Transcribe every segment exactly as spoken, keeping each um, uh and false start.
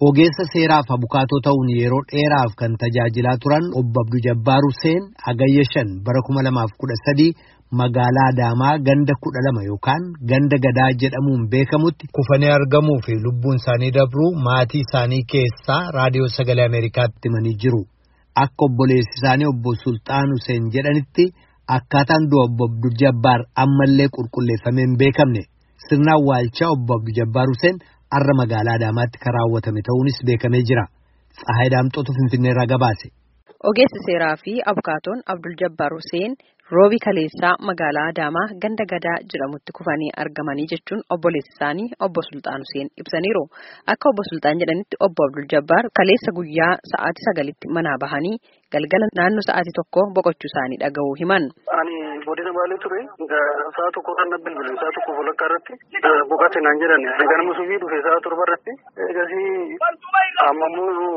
Ogeessa seeraaf abukaatoo ta'uun yeroo dheeraaf kan tajaajilaa turan obbo Abduu Jabbaar Huseen hagayya shan bara kuma lamaaf kudha sadii magaalaa Adaamaa ganda kudha lama yookaan ganda gadaa jedhamuun beekamutti kufanii argamuu fi lubbuun isaanii dabruu maatii isaanii keessaa raadiyoo sagalee Ameerikaatti himanii jiru. Akka obboleessi isaanii obbo Sultaan Huseen jedhanitti akkaataan du'a obbo Abduu Jabbaar ammallee qulqulleeffamee hin beekamne. Sirna awwaalchaa obbo Abduu Jabbaar Huseen arra magaalaa Adaamaatti kan raawwatame ta'uunis beekamee jira. Tsahaay Daamxootu Finfinneerraa gabaase. Ogeessi seeraa fi abukaatoon Abdul Jabbaar Huseen roobi kaleessaa magaalaa Adaamaa ganda gadaa jedhamutti kufanii argamanii jechuun obboleessi isaanii obbo Sultaan Huseen ibsaniiru. Akka obbo Sultaan jedhanitti obbo Abdul Jabbaar kaleessa guyyaa sa'aatii sagalitti manaa bahanii galgala naannoo sa'aatii tokko boqochuu isaanii dhaga'uu himan. Ani godina Baalee ture sa'a tokko kan bilbilu sa'a tokko walakkaa irratti boqote naan jedhan ganama subii dhufe sa'a torba irratti eegasii ammammoo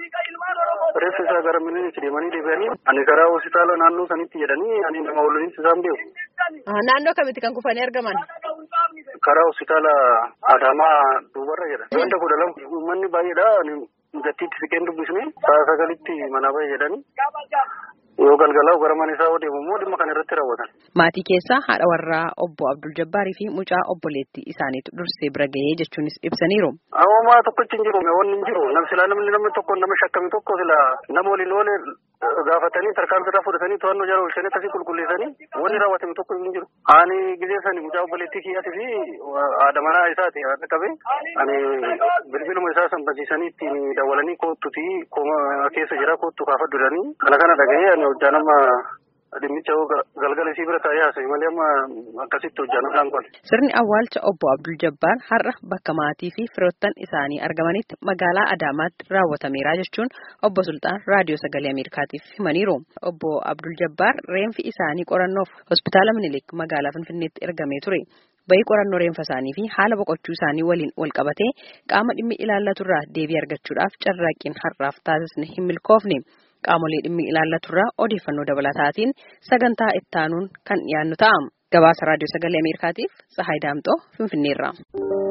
reeffa isaa gara miniitti deemanii deebi'anii ani karaa hospitaala naannoo sanitti jedhanii ani nama waliin isaan beeku. Naannoo kamitti kan kufanii argaman? Karaa hospitaala Adaamaa duubarra jedhan. Ganda kudha lama uummanni baay'eedha. Gattiitti siqeen dubbisne sa'a sagalitti manaa bahe jedhanii yoo galgalaa gara mana isaa deemu immoo dhimma kana irratti raawwatan. Maatii keessaa haadha warraa obbo Abdul Jabbaarii fi mucaa obboleettii isaaniitu dursee bira gahee jechuunis ibsaniiru. Awwaamaa tokkochi hin jiru wanni hin jiru namni silaa namni namni tokko nama shakkame tokko silaa nama waliin oole gaafatanii tarkaanfii irraa fudhatanii to'annoo jala oolchanii akkasii qulqulleessanii wanni raawwatame tokko hin jiru. Ani gizee sani mucaa obboleettii kiyyaatii fi haadha manaa isaati haadha qabee ani bilbiluma isaa sanbasiisanii ittiin dawwalanii koottuti keessa jira koottu kaafadhu jedhanii kana kana dhaga'ee ani hojjaa nama dhimmicha galgala isii bira taa'ee haasa'e malee amma akkasitti hojjaan kun. Sirni awwaalcha obbo Abdul Jabbaar har'a bakka maatii fi firoottan isaanii argamanitti magaalaa Adaamaatti raawwatameera jechuun obbo Sultaan raadiyoo sagalee Ameerikaatiif himaniiru. Obbo Abdul Jabbaar reenfi isaanii qorannoof hospitaala Minilik magaalaa Finfinneetti ergamee ture. Bayii qorannoo reenfa isaanii fi haala boqochuu isaanii waliin wal qabatee qaama dhimmi ilaallaturraa deebii argachuudhaaf carraaqqiin har'aaf taasisne hin milkoofne. Qaamolee dhimmi ilaallaturraa odeeffannoo dabalataatiin sagantaa ittaanuun kan dhiyaannu ta'a. Gabaasa raadiyoo sagalee Ameerikaatiif Tsahaay Daamxoo Finfinneerraa.